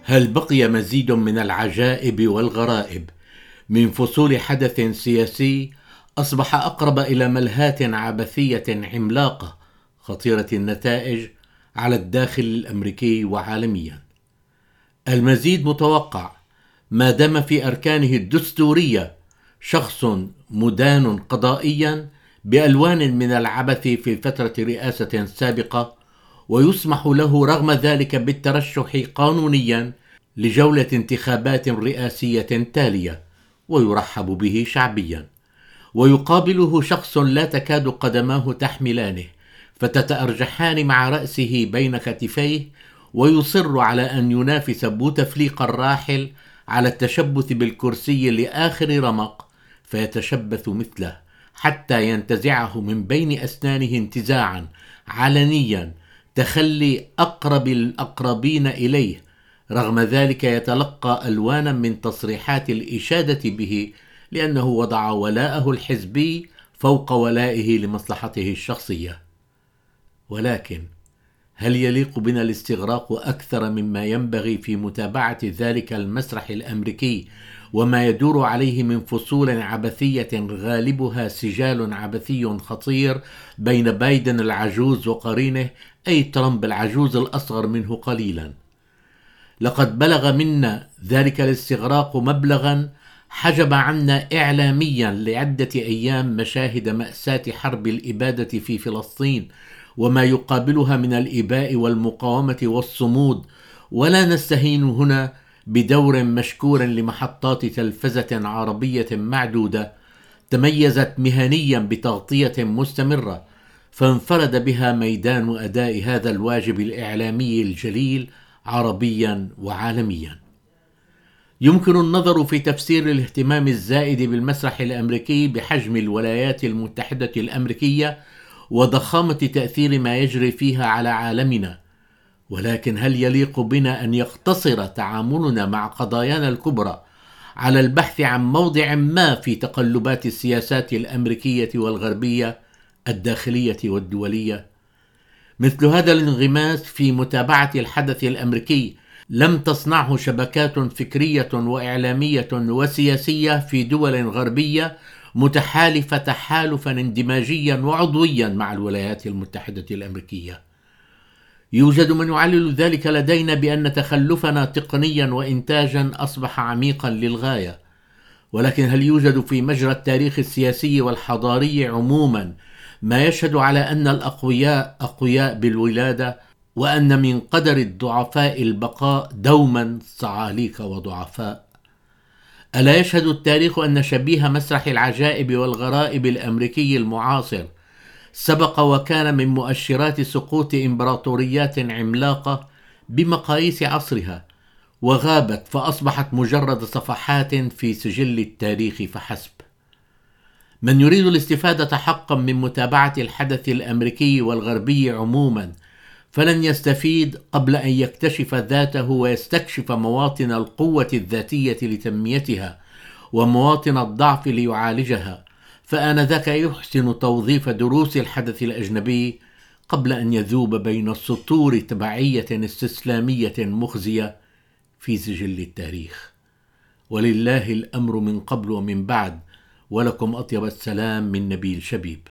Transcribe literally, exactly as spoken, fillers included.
هل بقي مزيد من العجائب والغرائب من فصول حدث سياسي أصبح أقرب إلى ملهاة عبثية عملاقة خطيرة النتائج على الداخل الأمريكي وعالميا؟ المزيد متوقع ما دام في أركانه الدستورية شخص مدان قضائيا بألوان من العبث في فترة رئاسة سابقة، ويسمح له رغم ذلك بالترشح قانونيا لجولة انتخابات رئاسية تالية ويرحب به شعبيا، ويقابله شخص لا تكاد قدماه تحملانه فتتأرجحان مع رأسه بين كتفيه، ويصر على أن ينافس بوتفليقة الراحل على التشبث بالكرسي لآخر رمق فيتشبث مثله حتى ينتزعه من بين أسنانه انتزاعا علنيا تخلي أقرب الأقربين إليه. رغم ذلك يتلقى ألوانا من تصريحات الإشادة به لأنه وضع ولاءه الحزبي فوق ولائه لمصلحته الشخصية. ولكن هل يليق بنا الاستغراق أكثر مما ينبغي في متابعة ذلك المسرح الأمريكي وما يدور عليه من فصول عبثية غالبها سجال عبثي خطير بين بايدن العجوز وقرينه أي ترامب العجوز الأصغر منه قليلا؟ لقد بلغ منا ذلك الاستغراق مبلغا حجب عنا إعلاميا لعدة أيام مشاهد مأساة حرب الإبادة في فلسطين وما يقابلها من الإباء والمقاومة والصمود، ولا نستهين هنا بدور مشكور لمحطات تلفزة عربية معدودة تميزت مهنيا بتغطية مستمرة، فانفرد بها ميدان أداء هذا الواجب الإعلامي الجليل عربيا وعالميا. يمكن النظر في تفسير الاهتمام الزائد بالمسرح الأمريكي بحجم الولايات المتحدة الأمريكية وضخامة تأثير ما يجري فيها على عالمنا، ولكن هل يليق بنا أن يقتصر تعاملنا مع قضايانا الكبرى على البحث عن موضع ما في تقلبات السياسات الأمريكية والغربية الداخلية والدولية؟ مثل هذا الانغماس في متابعة الحدث الأمريكي لم تصنعه شبكات فكرية وإعلامية وسياسية في دول غربية متحالفة تحالفا اندماجيا وعضويا مع الولايات المتحدة الأمريكية. يوجد من يعلل ذلك لدينا بأن تخلفنا تقنيا وإنتاجا أصبح عميقا للغاية، ولكن هل يوجد في مجرى التاريخ السياسي والحضاري عموما ما يشهد على أن الأقوياء أقوياء بالولادة وأن من قدر الضعفاء البقاء دوما صعاليك وضعفاء؟ ألا يشهد التاريخ أن شبيه مسرح العجائب والغرائب الأمريكي المعاصر سبق وكان من مؤشرات سقوط إمبراطوريات عملاقة بمقاييس عصرها، وغابت فأصبحت مجرد صفحات في سجل التاريخ فحسب؟ من يريد الاستفادة حقا من متابعة الحدث الأمريكي والغربي عموما فلن يستفيد قبل أن يكتشف ذاته ويستكشف مواطن القوة الذاتية لتنميتها ومواطن الضعف ليعالجها، فآنذاك يحسن توظيف دروس الحدث الأجنبي قبل أن يذوب بين سطور تبعية استسلامية مخزية في سجل التاريخ. ولله الأمر من قبل ومن بعد، ولكم أطيب السلام من نبيل شبيب.